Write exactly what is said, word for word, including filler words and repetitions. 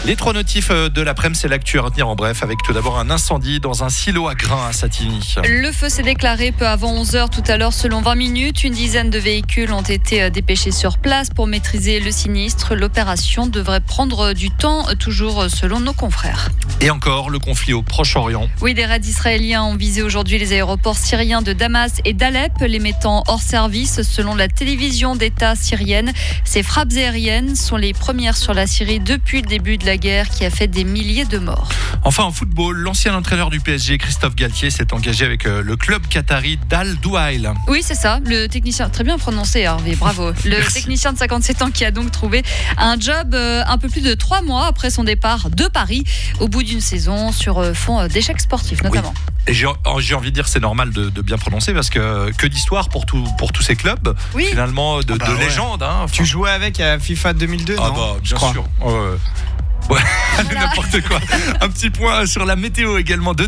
Les trois notifs de l'après-midi, c'est l'actu à retenir en bref, avec tout d'abord un incendie dans un silo à grains à Satigny. Le feu s'est déclaré peu avant onze heures tout à l'heure selon vingt minutes. Une dizaine de véhicules ont été dépêchés sur place pour maîtriser le sinistre. L'opération devrait prendre du temps, toujours selon nos confrères. Et encore, le conflit au Proche-Orient. Oui, des raids israéliens ont visé aujourd'hui les aéroports syriens de Damas et d'Alep, les mettant hors service. Selon la télévision d'État syrienne, ces frappes aériennes sont les premières sur la Syrie depuis le début de la guerre qui a fait des milliers de morts. Enfin, en football, l'ancien entraîneur du P S G, Christophe Galtier, s'est engagé avec le club qatari d'Al Douail. Oui, c'est ça. Le technicien, très bien prononcé, Hervé, bravo. Le Merci. technicien de cinquante-sept ans qui a donc trouvé un job un peu plus de trois mois après son départ de Paris, au bout d'une saison sur fond d'échecs sportifs notamment. Oui. Et j'ai, j'ai envie de dire c'est normal de, de bien prononcer parce que que d'histoire pour, tout, pour tous ces clubs, oui. finalement de, ah bah de ouais. légende. Hein, tu jouais avec à FIFA deux mille deux, ah non bah, bien sûr. Ouais. Ouais. N'importe quoi. Un petit point sur la météo également. De